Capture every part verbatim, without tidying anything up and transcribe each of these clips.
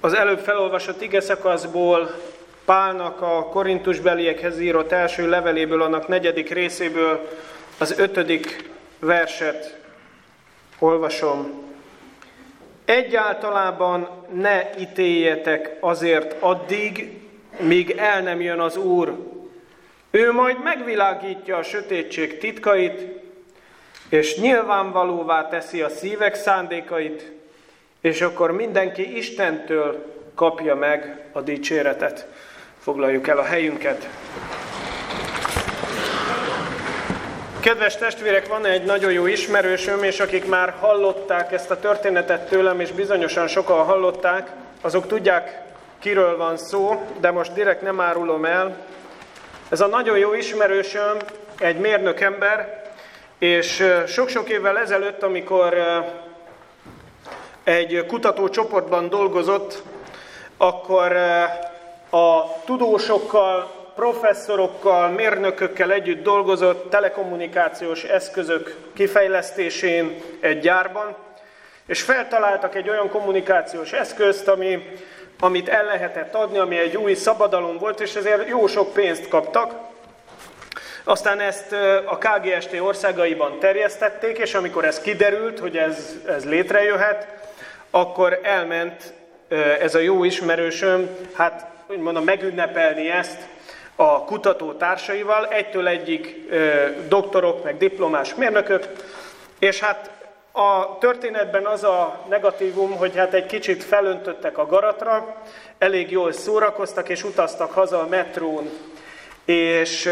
Az előbb felolvasott igeszakaszból, Pálnak a korintusbeliekhez írott első leveléből, annak negyedik részéből az ötödik verset olvasom. Egyáltalában ne ítéljetek azért addig, míg el nem jön az Úr. Ő majd megvilágítja a sötétség titkait, és nyilvánvalóvá teszi a szívek szándékait, és akkor mindenki Istentől kapja meg a dicséretet. Foglaljuk el a helyünket. Kedves testvérek, van egy nagyon jó ismerősöm, és akik már hallották ezt a történetet tőlem, és bizonyosan sokan hallották, azok tudják, kiről van szó, de most direkt nem árulom el. Ez a nagyon jó ismerősöm egy mérnök ember, és sok-sok évvel ezelőtt, amikor egy kutatócsoportban dolgozott, akkor a tudósokkal, professzorokkal, mérnökökkel együtt dolgozott telekommunikációs eszközök kifejlesztésén egy gyárban, és feltaláltak egy olyan kommunikációs eszközt, ami, amit el lehetett adni, ami egy új szabadalom volt, és ezért jó sok pénzt kaptak. Aztán ezt a ká gé es té országaiban terjesztették, és amikor ez kiderült, hogy ez, ez létrejöhet, akkor elment ez a jó ismerősöm, hát úgy mondom, megünnepelni ezt a kutatótársaival, egytől egyik doktorok, meg diplomás mérnökök, és hát a történetben az a negatívum, hogy hát egy kicsit felöntöttek a garatra, elég jól szórakoztak, és utaztak haza a metrón, és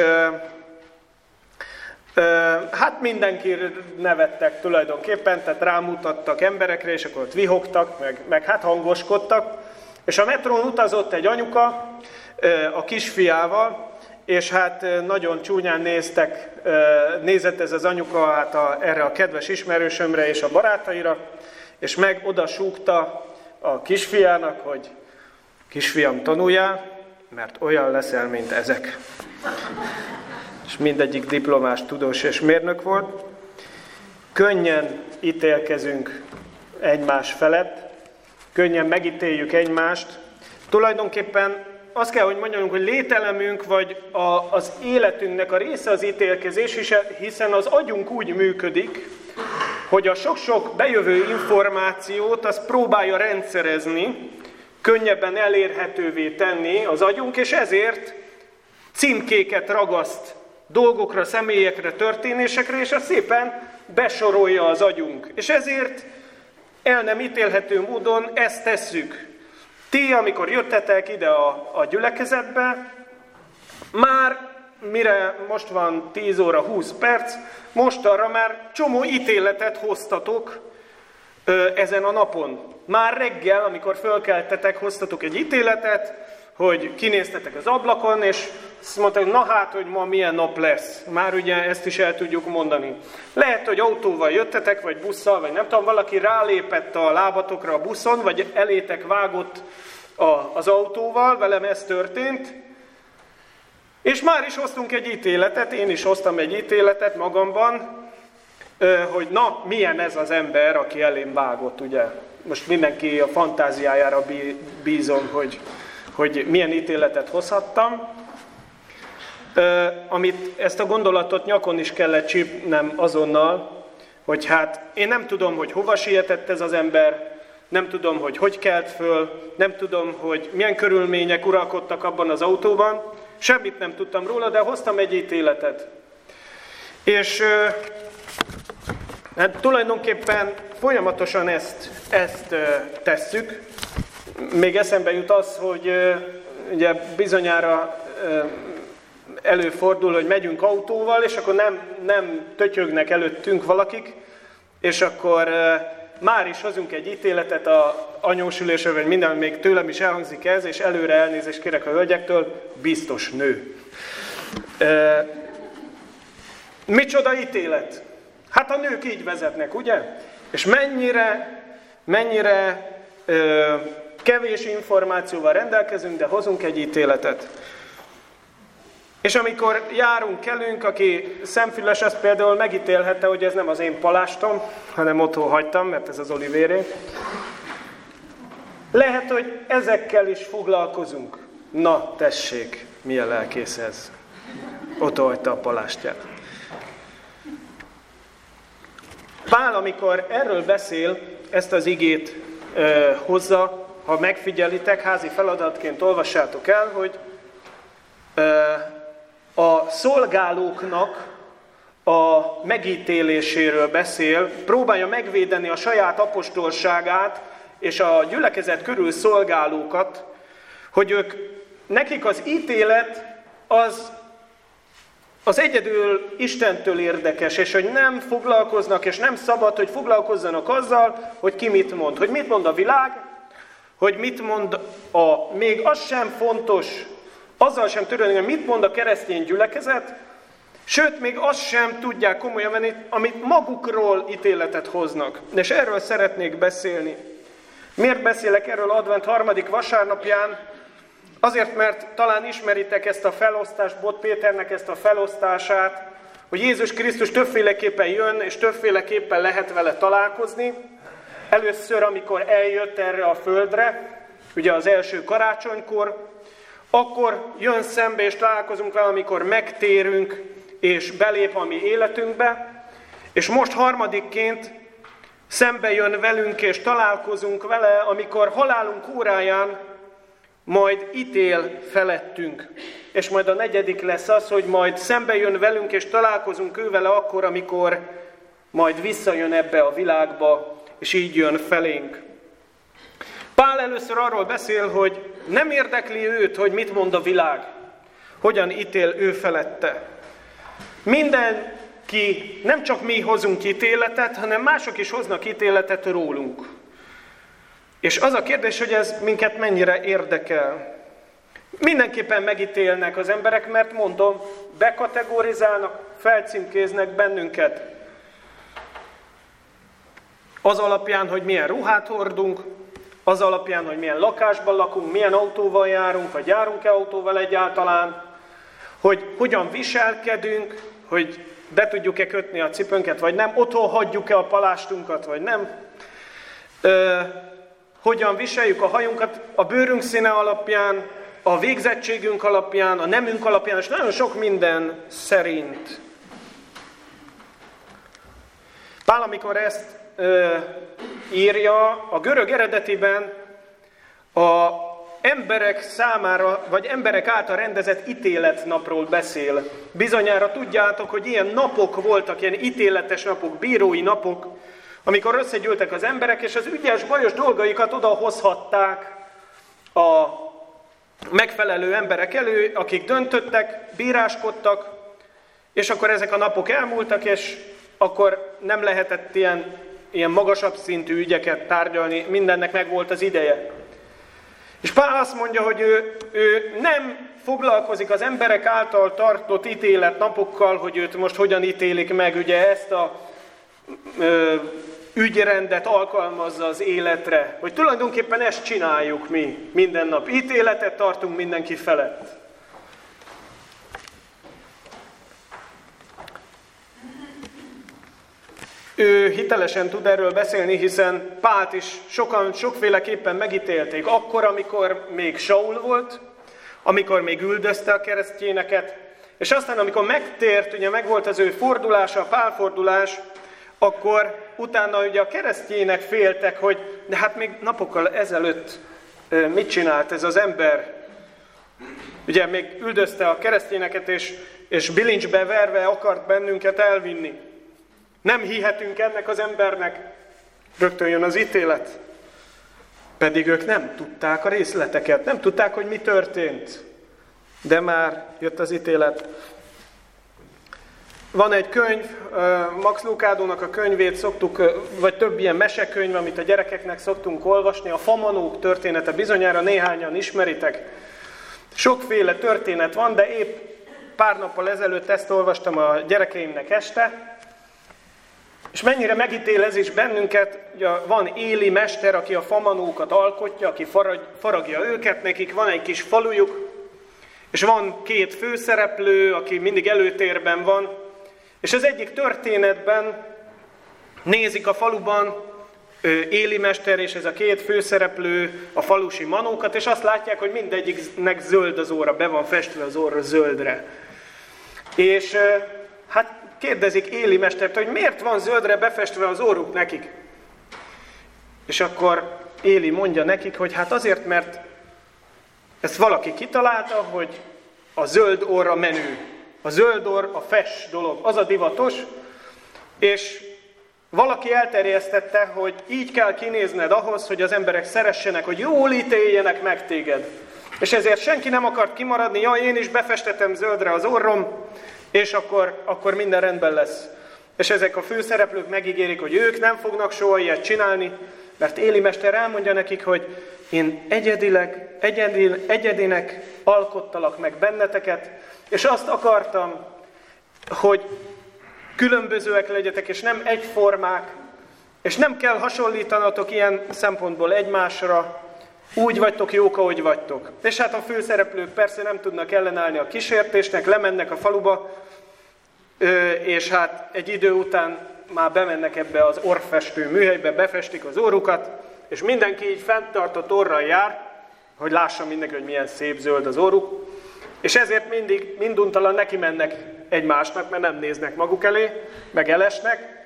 hát mindenki nevettek tulajdonképpen, tehát rámutattak emberekre, és akkor ott vihogtak, meg, meg hát hangoskodtak. És a metrón utazott egy anyuka a kisfiával, és hát nagyon csúnyán néztek, nézett ez az anyuka hát a, erre a kedves ismerősömre és a barátaira, és meg oda súgta a kisfiának, hogy kisfiam, tanuljál, mert olyan leszel, mint ezek. És mindegyik diplomás, tudós és mérnök volt. Könnyen ítélkezünk egymás felett, könnyen megítéljük egymást. Tulajdonképpen azt kell, hogy mondjunk, hogy lételemünk, vagy a, az életünknek a része az ítélkezés, hiszen az agyunk úgy működik, hogy a sok-sok bejövő információt azt próbálja rendszerezni, könnyebben elérhetővé tenni az agyunk, és ezért címkéket ragaszt dolgokra, személyekre, történésekre, és azt szépen besorolja az agyunk. És ezért el nem ítélhető módon ezt tesszük. Ti, amikor jöttetek ide a, a gyülekezetbe, már mire most van tíz óra húsz perc, most arra már csomó ítéletet hoztatok ö, ezen a napon. Már reggel, amikor fölkeltetek, hoztatok egy ítéletet, hogy kinéztetek az ablakon, és azt mondták, na hát, hogy ma milyen nap lesz. Már ugye ezt is el tudjuk mondani. Lehet, hogy autóval jöttetek, vagy busszal, vagy nem tudom, valaki rálépett a lábatokra a buszon, vagy elétek vágott a, az autóval, velem ez történt. És már is hoztunk egy ítéletet, én is hoztam egy ítéletet magamban, hogy na, milyen ez az ember, aki elém vágott, ugye. Most mindenki a fantáziájára bízom, hogy, hogy milyen ítéletet hozhattam. Amit ezt a gondolatot nyakon is kellett csípnem azonnal, hogy hát én nem tudom, hogy hova sietett ez az ember, nem tudom, hogy hogy kelt föl, nem tudom, hogy milyen körülmények uralkodtak abban az autóban, semmit nem tudtam róla, de hoztam egy ítéletet. És hát tulajdonképpen folyamatosan ezt, ezt tesszük. Még eszembe jut az, hogy ugye bizonyára előfordul, hogy megyünk autóval, és akkor nem, nem tötyögnek előttünk valakik, és akkor már is hozunk egy ítéletet a anyósülésről, vagy minden, még tőlem is elhangzik ez, és előre elnézést kérek a hölgyektől, biztos nő. E, micsoda ítélet? Hát a nők így vezetnek, ugye? És mennyire, mennyire e, kevés információval rendelkezünk, de hozunk egy ítéletet. És amikor járunk, kelünk, aki szemfüles, az például megítélhette, hogy ez nem az én palástom, hanem otthon hagytam, mert ez az Olivéré. Lehet, hogy ezekkel is foglalkozunk. Na, tessék, milyen lelkész ez. Ott hagyta a palástját. Pál, amikor erről beszél, ezt az igét ö, hozza, ha megfigyelitek, házi feladatként olvassátok el, hogy ö, a szolgálóknak a megítéléséről beszél, próbálja megvédeni a saját apostolságát és a gyülekezet körül szolgálókat, hogy ők, nekik az ítélet az, az egyedül Istentől érdekes, és hogy nem foglalkoznak, és nem szabad, hogy foglalkozzanak azzal, hogy ki mit mond. Hogy mit mond a világ, hogy mit mond a, még az sem fontos, azzal sem törődni, hogy mit mond a keresztény gyülekezet, sőt, még azt sem tudják komolyan venni, amit magukról ítéletet hoznak. És erről szeretnék beszélni. Miért beszélek erről advent harmadik vasárnapján? Azért, mert talán ismeritek ezt a felosztást, Bot Péternek ezt a felosztását, hogy Jézus Krisztus többféleképpen jön, és többféleképpen lehet vele találkozni. Először, amikor eljött erre a földre, ugye az első karácsonykor, akkor jön szembe, és találkozunk vele, amikor megtérünk, és belép a mi életünkbe, és most harmadikként szembe jön velünk, és találkozunk vele, amikor halálunk óráján majd ítél felettünk. És majd a negyedik lesz az, hogy majd szembe jön velünk, és találkozunk ő vele akkor, amikor majd visszajön ebbe a világba, és így jön felénk. Pál először arról beszél, hogy nem érdekli őt, hogy mit mond a világ, hogyan ítél ő felette. Mindenki, nem csak mi hozunk ítéletet, hanem mások is hoznak ítéletet rólunk. És az a kérdés, hogy ez minket mennyire érdekel. Mindenképpen megítélnek az emberek, mert mondom, bekategorizálnak, felcímkéznek bennünket. Az alapján, hogy milyen ruhát hordunk, az alapján, hogy milyen lakásban lakunk, milyen autóval járunk, vagy járunk-e autóval egyáltalán, hogy hogyan viselkedünk, hogy be tudjuk-e kötni a cipőnket, vagy nem, otthon hagyjuk-e a palástunkat, vagy nem, Ö, hogyan viseljük a hajunkat a bőrünk színe alapján, a végzettségünk alapján, a nemünk alapján, és nagyon sok minden szerint. Pál, amikor ezt ö, írja, a görög eredetiben a emberek számára, vagy emberek által rendezett ítéletnapról beszél. Bizonyára tudjátok, hogy ilyen napok voltak, ilyen ítéletes napok, bírói napok, amikor összegyűltek az emberek, és az ügyes, bajos dolgaikat odahozhatták a megfelelő emberek elő, akik döntöttek, bíráskodtak, és akkor ezek a napok elmúltak, és akkor nem lehetett ilyen, ilyen magasabb szintű ügyeket tárgyalni, mindennek megvolt az ideje. És Pál azt mondja, hogy ő, ő nem foglalkozik az emberek által tartott ítéletnapokkal, hogy őt most hogyan ítélik meg, ugye ezt a ö, ügyrendet alkalmazza az életre, hogy tulajdonképpen ezt csináljuk mi minden nap. Ítéletet tartunk mindenki felett. Ő hitelesen tud erről beszélni, hiszen Pált is sokan sokféleképpen megítélték. Akkor, amikor még Saul volt, amikor még üldözte a keresztényeket, és aztán, amikor megtért, ugye megvolt az ő fordulása, a pálfordulás, akkor utána ugye a keresztények féltek, hogy de hát még napokkal ezelőtt mit csinált ez az ember? Ugye még üldözte a keresztényeket, és, és bilincsbe verve akart bennünket elvinni. Nem hihetünk ennek az embernek, rögtön jön az ítélet. Pedig ők nem tudták a részleteket, nem tudták, hogy mi történt. De már jött az ítélet. Van egy könyv, Max Lucadónak a könyvét szoktuk, vagy több ilyen mesekönyv, amit a gyerekeknek szoktunk olvasni, a Famanók története, bizonyára néhányan ismeritek. Sokféle történet van, de épp pár nappal ezelőtt ezt olvastam a gyerekeimnek este, és mennyire megítél ez is bennünket, ugye van Éli mester, aki a famanókat alkotja, aki farag, faragja őket, nekik van egy kis falujuk, és van két főszereplő, aki mindig előtérben van, és az egyik történetben nézik a faluban Éli mester és ez a két főszereplő a falusi manókat, és azt látják, hogy mindegyiknek zöld az óra, be van festve az óra zöldre. És hát kérdezik Éli mestert, hogy miért van zöldre befestve az óruk nekik. És akkor Éli mondja nekik, hogy hát azért, mert ezt valaki kitalálta, hogy a zöld óra menő. A zöld orr, a fes dolog, az a divatos, és valaki elterjesztette, hogy így kell kinézned ahhoz, hogy az emberek szeressenek, hogy jól ítéljenek meg téged. És ezért senki nem akart kimaradni, ja, én is befestetem zöldre az orrom, és akkor, akkor minden rendben lesz. És ezek a főszereplők megígérik, hogy ők nem fognak soha ilyet csinálni, mert Éli mester elmondja nekik, hogy én egyedileg, egyedin, egyedinek alkottalak meg benneteket, és azt akartam, hogy különbözőek legyetek, és nem egyformák, és nem kell hasonlítanatok ilyen szempontból egymásra, úgy vagytok jók, ahogy vagytok. És hát a főszereplők persze nem tudnak ellenállni a kísértésnek, lemennek a faluba, és hát egy idő után már bemennek ebbe az orrfestő műhelybe, befestik az órukat, és mindenki így fenntartott orral jár, hogy lássa mindenki, hogy milyen szép zöld az óruk, és ezért mindig minduntalan neki mennek egymásnak, mert nem néznek maguk elé, meg elesnek.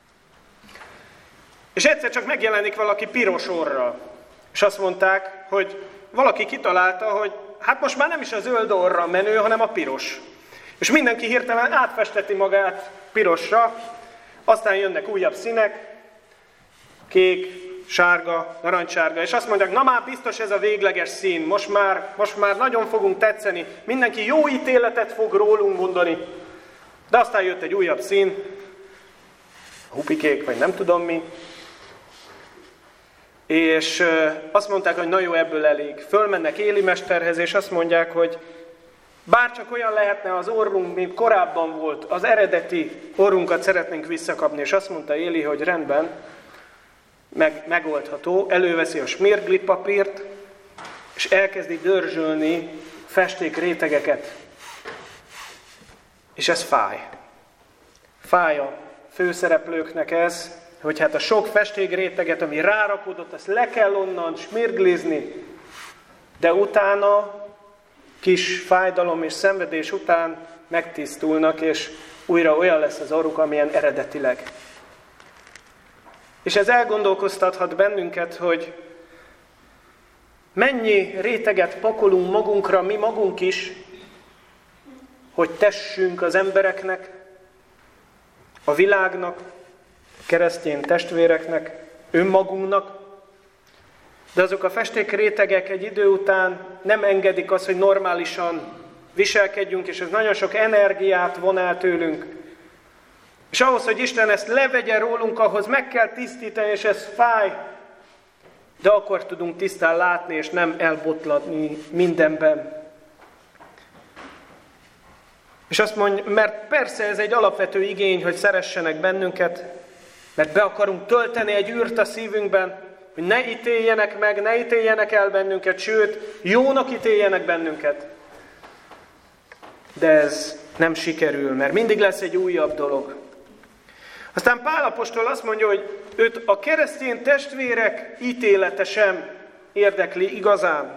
És egyszer csak megjelenik valaki piros orral, és azt mondták, hogy valaki kitalálta, hogy hát most már nem is a zöld orra menő, hanem a piros. És mindenki hirtelen átfesteti magát pirosra, aztán jönnek újabb színek, kék, sárga, narancssárga, és azt mondják, na már biztos ez a végleges szín, most már, most már nagyon fogunk tetszeni, mindenki jó ítéletet fog rólunk mondani. De aztán jött egy újabb szín, hupikék, vagy nem tudom mi, és azt mondták, hogy na jó, ebből elég. Fölmennek Éli mesterhez, és azt mondják, hogy bárcsak olyan lehetne az orrunk, mint korábban volt, az eredeti orrunkat szeretnénk visszakapni, és azt mondta Éli, hogy rendben, meg, megoldható, előveszi a smirgli papírt, és elkezdi dörzsölni festék rétegeket. És ez fáj. Fáj a főszereplőknek ez, hogy hát a sok festékréteget, ami rárakódott, azt le kell onnan smirglizni, de utána, kis fájdalom és szenvedés után megtisztulnak, és újra olyan lesz az orruk, amilyen eredetileg. És ez elgondolkoztathat bennünket, hogy mennyi réteget pakolunk magunkra, mi magunk is, hogy tessünk az embereknek, a világnak, keresztény testvéreknek, önmagunknak, de azok a festékrétegek egy idő után nem engedik azt, hogy normálisan viselkedjünk, és ez nagyon sok energiát von el tőlünk. És ahhoz, hogy Isten ezt levegye rólunk, ahhoz meg kell tisztítani, és ez fáj, de akkor tudunk tisztán látni, és nem elbotladni mindenben. És azt mondja, mert persze ez egy alapvető igény, hogy szeressenek bennünket, mert be akarunk tölteni egy űrt a szívünkben, hogy ne ítéljenek meg, ne ítéljenek el bennünket, sőt, jónak ítéljenek bennünket. De ez nem sikerül, mert mindig lesz egy újabb dolog. Aztán Pál apostol azt mondja, hogy őt a keresztény testvérek ítélete sem érdekli igazán.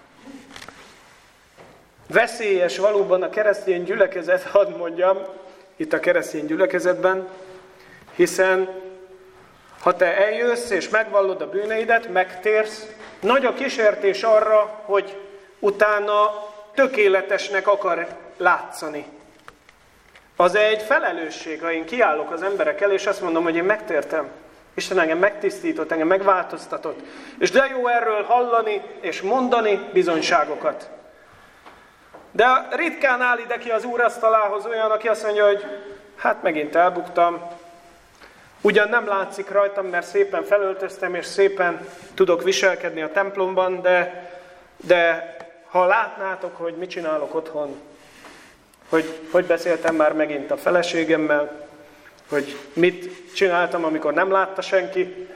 Veszélyes valóban a keresztény gyülekezet, hadd mondjam, itt a keresztény gyülekezetben, hiszen ha te eljössz és megvallod a bűneidet, megtérsz, nagy a kísértés arra, hogy utána tökéletesnek akar látszani. Az egy felelősség, ha én kiállok az emberek elé, és azt mondom, hogy én megtértem. Isten engem megtisztított, engem megváltoztatott. És de jó erről hallani és mondani bizonyságokat. De ritkán áll ide ki az úrasztalához olyan, aki azt mondja, hogy hát megint elbuktam. Ugyan nem látszik rajtam, mert szépen felöltöztem, és szépen tudok viselkedni a templomban, de, de ha látnátok, hogy mit csinálok otthon, hogy hogy beszéltem már megint a feleségemmel, hogy mit csináltam, amikor nem látta senki.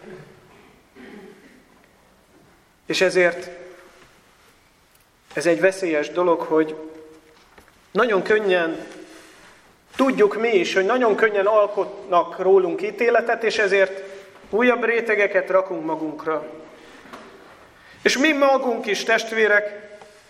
És ezért ez egy veszélyes dolog, hogy nagyon könnyen tudjuk mi is, hogy nagyon könnyen alkotnak rólunk ítéletet, és ezért újabb rétegeket rakunk magunkra. És mi magunk is, testvérek,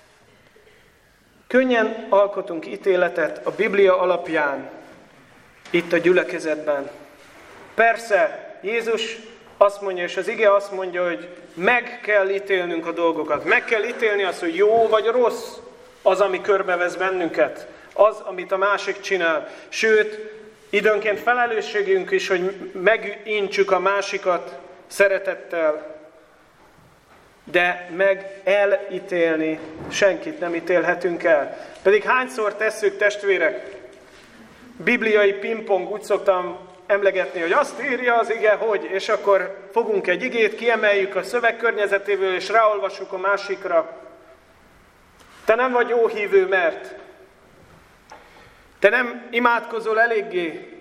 könnyen alkotunk ítéletet a Biblia alapján, itt a gyülekezetben. Persze, Jézus azt mondja, és az ige azt mondja, hogy meg kell ítélnünk a dolgokat. Meg kell ítélni azt, hogy jó vagy rossz az, ami körbevesz bennünket. Az, amit a másik csinál. Sőt, időnként felelősségünk is, hogy megintsük a másikat szeretettel. De meg elítélni senkit nem ítélhetünk el. Pedig hányszor tesszük, testvérek? Bibliai pingpong, úgy szoktam emlegetni, hogy azt írja az ige, hogy, és akkor fogunk egy igét, kiemeljük a szöveg környezetéből, és ráolvassuk a másikra. Te nem vagy jó hívő, mert te nem imádkozol eléggé.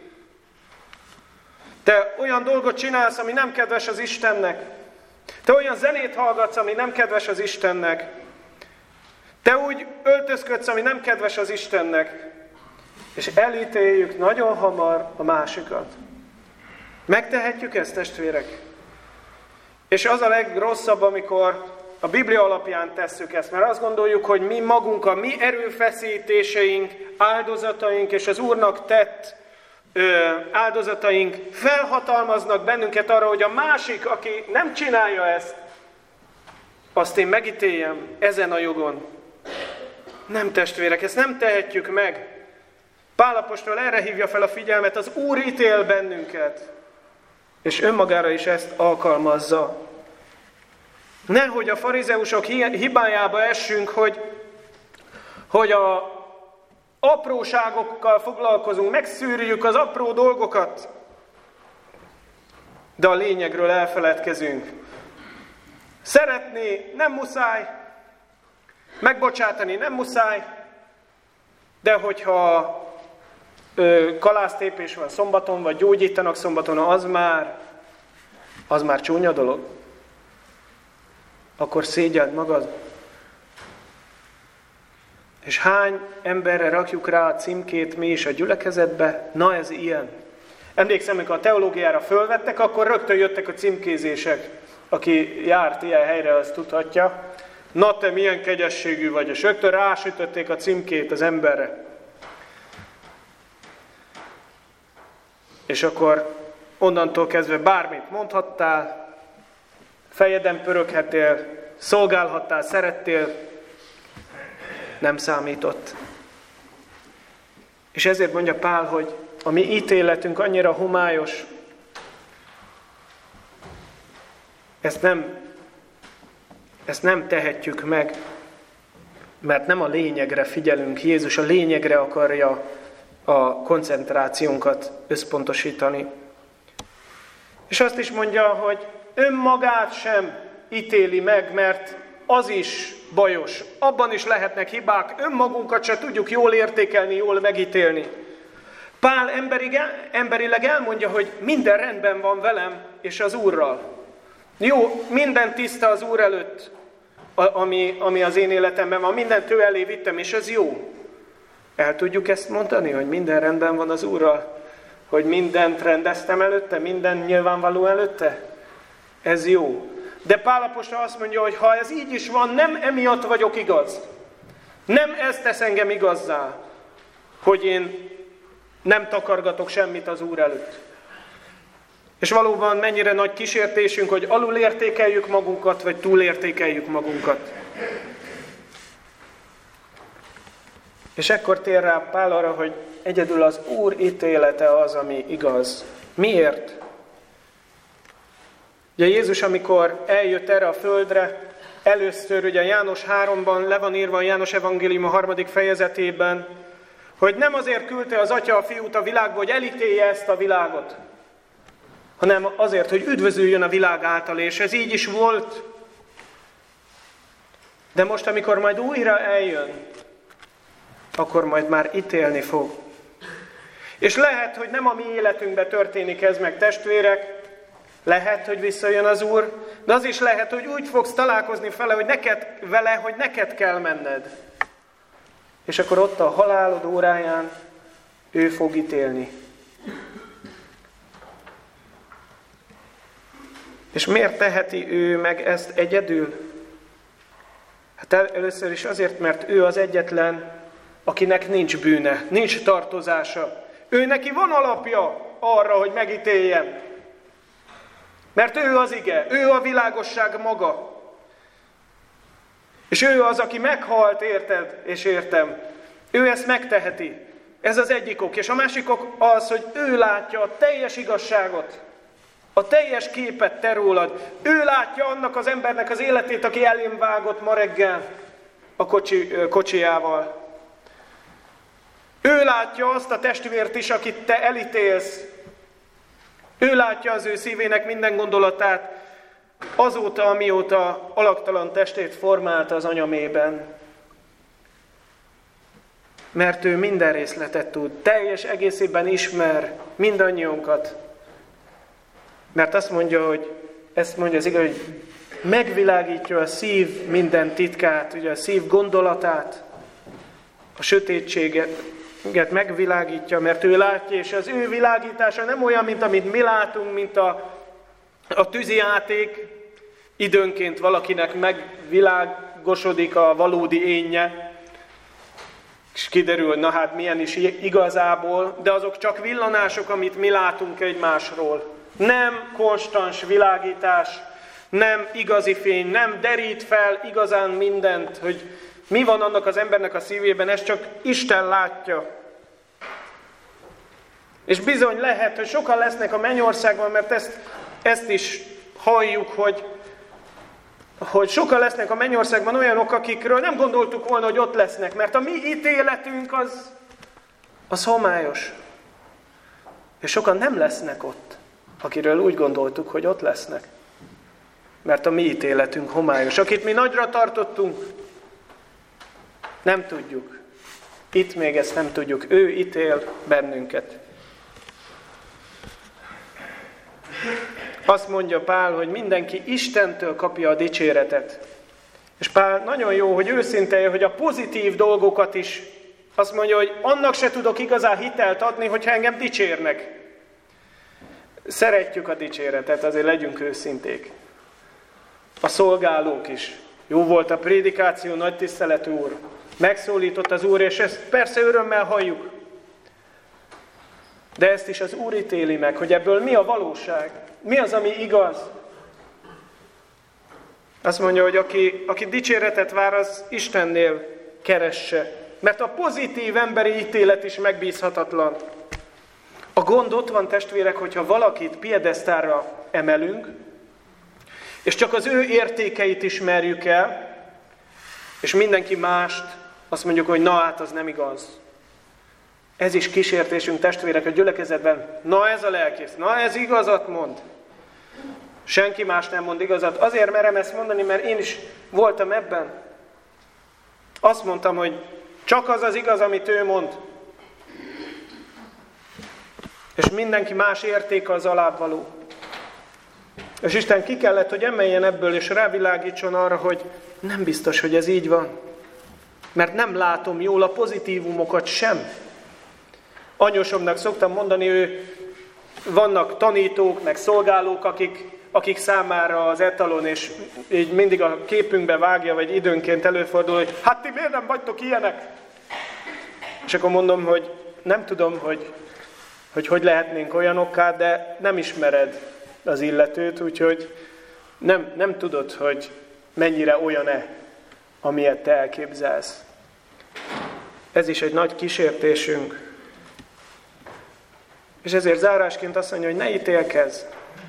Te olyan dolgot csinálsz, ami nem kedves az Istennek. Te olyan zenét hallgatsz, ami nem kedves az Istennek. Te úgy öltözködsz, ami nem kedves az Istennek. És elítéljük nagyon hamar a másikat. Megtehetjük ezt, testvérek? És az a legrosszabb, amikor a Biblia alapján tesszük ezt, mert azt gondoljuk, hogy mi magunk, a mi erőfeszítéseink, áldozataink és az Úrnak tett ö, áldozataink felhatalmaznak bennünket arra, hogy a másik, aki nem csinálja ezt, azt én megítéljem ezen a jogon. Nem, testvérek, ezt nem tehetjük meg. Pál apostol erre hívja fel a figyelmet, az Úr ítél bennünket, és önmagára is ezt alkalmazza. Nehogy a farizeusok hibájába essünk, hogy, hogy a apróságokkal foglalkozunk, megszűrjük az apró dolgokat, de a lényegről elfeledkezünk. Szeretni nem muszáj, megbocsátani nem muszáj, de hogyha ö, kalásztépés van szombaton, vagy gyógyítanak szombaton, az már, az már csúnya dolog. Akkor szégyeld magad. És hány emberre rakjuk rá a címkét mi is a gyülekezetbe? Na ez ilyen. Emlékszem, amikor a teológiára fölvettek, akkor rögtön jöttek a címkézések. Aki járt ilyen helyre, azt tudhatja. Na te milyen kegyességű vagy, és rögtön rásütötték a címkét az emberre. És akkor onnantól kezdve bármit mondhattál, fejeden pöröghetél, szolgálhattál, szerettél, nem számított. És ezért mondja Pál, hogy a mi ítéletünk annyira homályos, ezt nem, ezt nem tehetjük meg, mert nem a lényegre figyelünk. Jézus a lényegre akarja a koncentrációnkat összpontosítani. És azt is mondja, hogy önmagát sem ítéli meg, mert az is bajos. Abban is lehetnek hibák, önmagunkat se tudjuk jól értékelni, jól megítélni. Pál emberig, emberileg elmondja, hogy minden rendben van velem és az Úrral. Jó, minden tiszta az Úr előtt, ami, ami az én életemben van, mindent ő elé vittem, és ez jó. El tudjuk ezt mondani, hogy minden rendben van az Úrral? Hogy mindent rendeztem előtte, minden nyilvánvaló előtte? Ez jó. De Pál apostol azt mondja, hogy ha ez így is van, nem emiatt vagyok igaz. Nem ez tesz engem igazzá, hogy én nem takargatok semmit az Úr előtt. És valóban mennyire nagy kísértésünk, hogy alulértékeljük magunkat, vagy túlértékeljük magunkat. És ekkor tér rá Pál arra, hogy egyedül az Úr ítélete az, ami igaz. Miért? Ugye Jézus, amikor eljött erre a földre, először ugye János háromban le van írva a János evangélium a harmadik fejezetében, hogy nem azért küldte az Atya a Fiút a világba, hogy elítélje ezt a világot, hanem azért, hogy üdvözüljön a világ által, és ez így is volt. De most, amikor majd újra eljön, akkor majd már ítélni fog. És lehet, hogy nem a mi életünkben történik ez meg, testvérek, lehet, hogy visszajön az Úr, de az is lehet, hogy úgy fogsz találkozni vele, hogy neked, vele, hogy neked kell menned. És akkor ott a halálod óráján ő fog ítélni. És miért teheti ő meg ezt egyedül? Hát először is azért, mert ő az egyetlen, akinek nincs bűne, nincs tartozása. Ő neki van alapja arra, hogy megítéljen. Mert ő az ige, ő a világosság maga. És ő az, aki meghalt, érted és értem. Ő ezt megteheti. Ez az egyik ok. És a másik ok az, hogy ő látja a teljes igazságot. A teljes képet te rólad. Ő látja annak az embernek az életét, aki elém vágott ma reggel a kocsi, kocsijával. Ő látja azt a testvért is, akit te elítélsz. Ő látja az ő szívének minden gondolatát, azóta, amióta alaktalan testét formálta az anyamében. Mert ő minden részletet tud, teljes egészében ismer mindannyiunkat. Mert azt mondja, hogy, ezt mondja az igaz, hogy megvilágítja a szív minden titkát, ugye a szív gondolatát, a sötétséget megvilágítja, mert ő látja, és az ő világítása nem olyan, mint amit mi látunk, mint a, a tűzijáték. Időnként valakinek megvilágosodik a valódi énje, és kiderül, na hát milyen is igazából, de azok csak villanások, amit mi látunk egymásról. Nem konstans világítás, nem igazi fény, nem derít fel igazán mindent, hogy mi van annak az embernek a szívében, ezt csak Isten látja. És bizony lehet, hogy sokan lesznek a mennyországban, mert ezt, ezt is halljuk, hogy, hogy sokan lesznek a mennyországban olyanok, akikről nem gondoltuk volna, hogy ott lesznek, mert a mi ítéletünk az, az homályos. És sokan nem lesznek ott, akiről úgy gondoltuk, hogy ott lesznek. Mert a mi ítéletünk homályos. Akit mi nagyra tartottunk, nem tudjuk. Itt még ezt nem tudjuk. Ő ítél bennünket. Azt mondja Pál, hogy mindenki Istentől kapja a dicséretet. És Pál nagyon jó, hogy őszinte, hogy a pozitív dolgokat is azt mondja, hogy annak se tudok igazán hitelt adni, hogyha engem dicsérnek. Szeretjük a dicséretet, azért legyünk őszinték. A szolgálók is. Jó volt a prédikáció, nagy tiszteletű úr. Megszólított az Úr, és ezt persze örömmel halljuk. De ezt is az Úr ítéli meg, hogy ebből mi a valóság, mi az, ami igaz. Azt mondja, hogy aki, aki dicséretet vár, az Istennél keresse. Mert a pozitív emberi ítélet is megbízhatatlan. A gond ott van, testvérek, hogyha valakit piedesztálra emelünk, és csak az ő értékeit ismerjük el, és mindenki mást azt mondjuk, hogy na hát az nem igaz. Ez is kísértésünk, testvérek, a gyülekezetben. Na ez a lelkész, na ez igazat mond. Senki más nem mond igazat. Azért merem ezt mondani, mert én is voltam ebben. Azt mondtam, hogy csak az az igaz, amit ő mond. És mindenki más értéke az alábbvaló. És Isten ki kellett, hogy emeljen ebből, és rávilágítson arra, hogy nem biztos, hogy ez így van. Mert nem látom jól a pozitívumokat sem. Anyósomnak szoktam mondani, ő, vannak tanítók, meg szolgálók, akik, akik számára az etalon, és így mindig a képünkbe vágja, vagy időnként előfordul, hogy hát ti miért nem vagytok ilyenek? És akkor mondom, hogy nem tudom, hogy hogy, hogy lehetnénk olyanokká, de nem ismered az illetőt, úgyhogy nem, nem tudod, hogy mennyire olyan-e, amilyet te elképzelsz. Ez is egy nagy kísértésünk. És ezért zárásként azt mondja, hogy ne ítélkezz.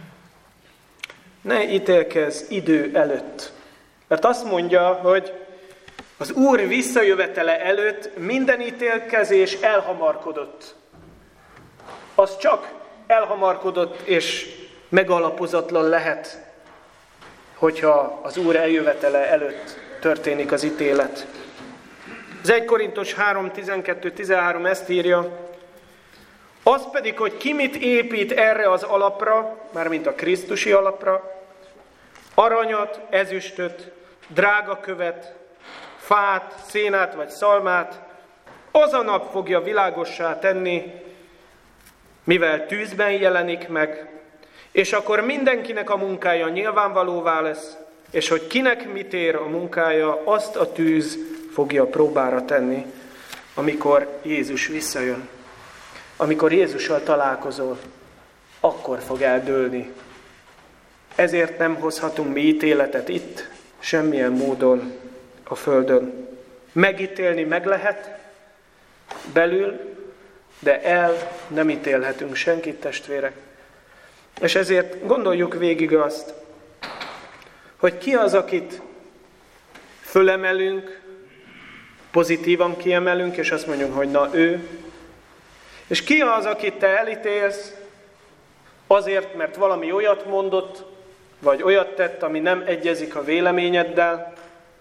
Ne ítélkezz idő előtt. Mert azt mondja, hogy az Úr visszajövetele előtt minden ítélkezés elhamarkodott. Az csak elhamarkodott és megalapozatlan lehet, hogyha az Úr eljövetele előtt történik az ítélet. Az egy Korintus három tizenkettő tizenhárom ezt írja, az pedig, hogy ki mit épít erre az alapra, mármint a krisztusi alapra, aranyat, ezüstöt, drágakövet, fát, szénát vagy szalmát, az a nap fogja világossá tenni, mivel tűzben jelenik meg, És akkor mindenkinek a munkája nyilvánvalóvá lesz, és hogy kinek mit ér a munkája, azt a tűz fogja próbára tenni, amikor Jézus visszajön. Amikor Jézussal találkozol, akkor fog eldőlni. Ezért nem hozhatunk mi ítéletet itt, semmilyen módon a földön. Megítélni meg lehet belül, de el nem ítélhetünk senkit, testvérek. És ezért gondoljuk végig azt, hogy ki az, akit fölemelünk, pozitívan kiemelünk, és azt mondjuk, hogy na ő, és ki az, akit te elítélsz, azért, mert valami olyat mondott, vagy olyat tett, ami nem egyezik a véleményeddel,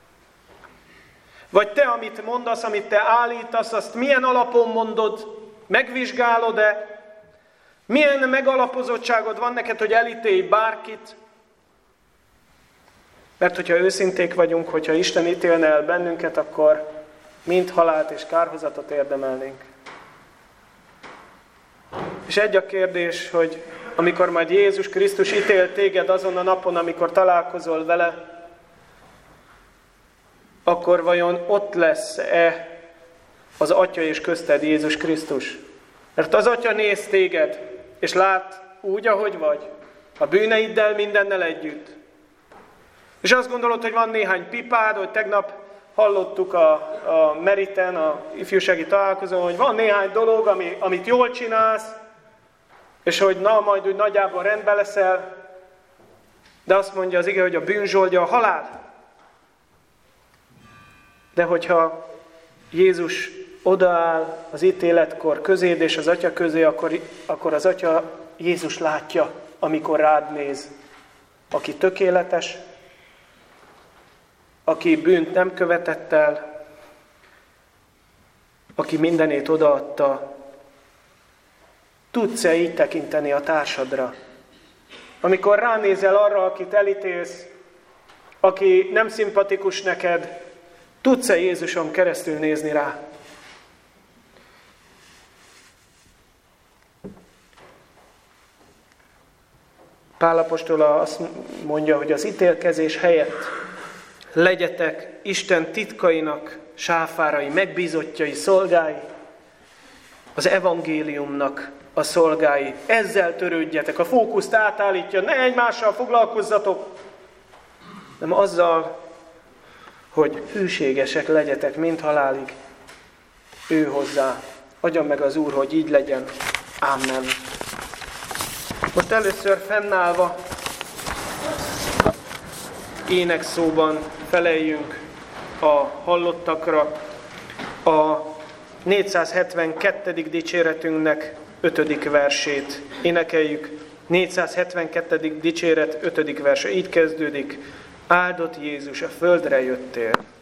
vagy te, amit mondasz, amit te állítasz, azt milyen alapon mondod, megvizsgálod-e, milyen megalapozottságod van neked, hogy elítélj bárkit? Mert hogyha őszinték vagyunk, hogyha Isten ítélne el bennünket, akkor mind halált és kárhozatot érdemelnénk. És egy a kérdés, hogy amikor majd Jézus Krisztus ítél téged azon a napon, amikor találkozol vele, akkor vajon ott lesz-e az Atya és közted Jézus Krisztus? Mert az Atya néz téged, és lát úgy, ahogy vagy, a bűneiddel, mindennel együtt. És azt gondolod, hogy van néhány pipád, hogy tegnap hallottuk a, a Meriten, a ifjúsági találkozón, hogy van néhány dolog, ami, amit jól csinálsz, és hogy na, majd úgy nagyjából rendben leszel, de azt mondja az ige, hogy a bűnzsoldja a halál. De hogyha Jézus odaáll az ítéletkor közéd és az Atya közé, akkor, akkor az Atya Jézus látja, amikor rád néz, aki tökéletes, aki bűnt nem követett el, aki mindenét odaadta. Tudsz-e így tekinteni a társadra? Amikor ránézel arra, akit elítélsz, aki nem szimpatikus neked, tudsz-e Jézuson keresztül nézni rá? Pál apostol azt mondja, hogy az ítélkezés helyett legyetek Isten titkainak sáfárai, megbízottjai, szolgái, az evangéliumnak a szolgái. Ezzel törődjetek, a fókuszt átállítja, ne egymással foglalkozzatok, hanem azzal, hogy hűségesek legyetek, mint halálig ő hozzá. Adjon meg az Úr, hogy így legyen. Amen. Most először fennállva énekszóban feleljünk a hallottakra a négyszázhetvenkettedik dicséretünknek ötödik versét. Énekeljük. négyszázhetvenkettedik dicséret ötödik verse. Így kezdődik. Áldott Jézus, a földre jöttél.